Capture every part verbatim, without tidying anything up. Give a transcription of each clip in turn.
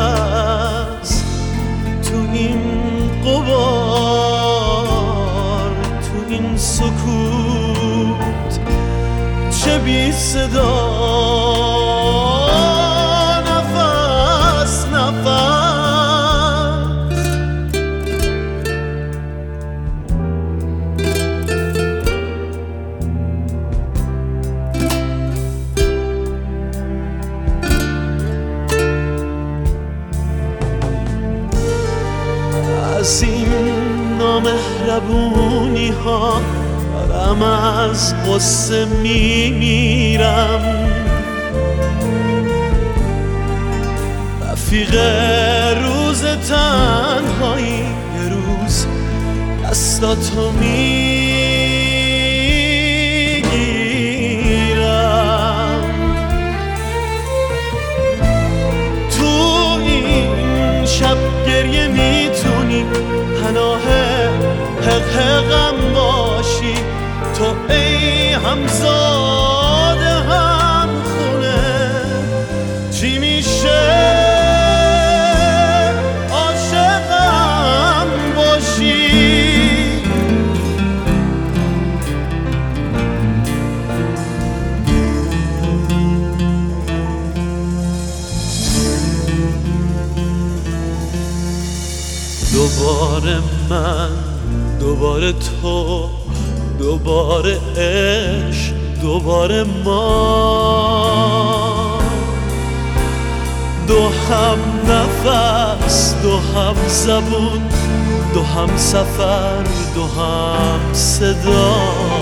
نفس تو این غبار، تو این سکوت چه بی صدا، نفس نفس. از این نامهربونی ها دارم از غصه میمیرم، رفیق روز تنهایی یه روز دستاتو میگیرم. تو این شب گریه میتونی پناه حق حقم باشی، تو ای همزاده هم خونه چی میشه عاشقم باشی. دوباره من، دوباره تو، دوباره عشق، دوباره ما، دو هم نفس، دو هم زبون، دو هم سفر، دو هم صدا.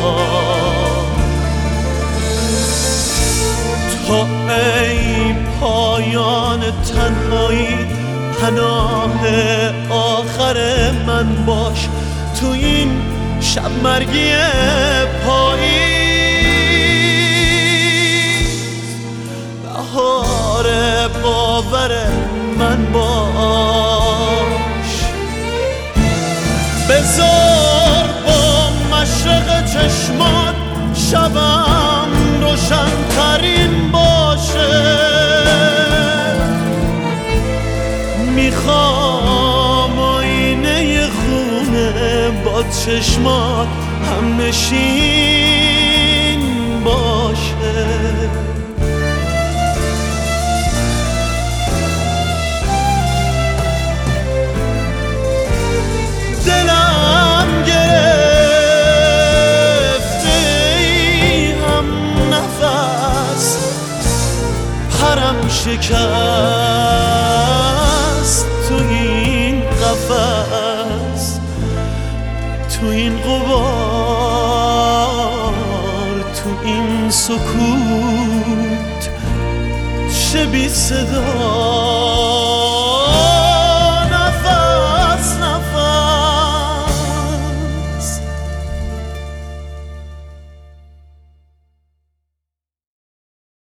تو ای پایان تنهایی پناه آخر من باش، تو این شب مرگی پاییز بهار باور من باش. بذار با مشرق چشمات شبم روشن ترین باشه، میخوام آینه خونه با چشمات هم نشین باشه. دلم گرفته ای هم نفس، پرم شکست تو این قفس، تو این غبار، تو این سکوت چه بی صدا.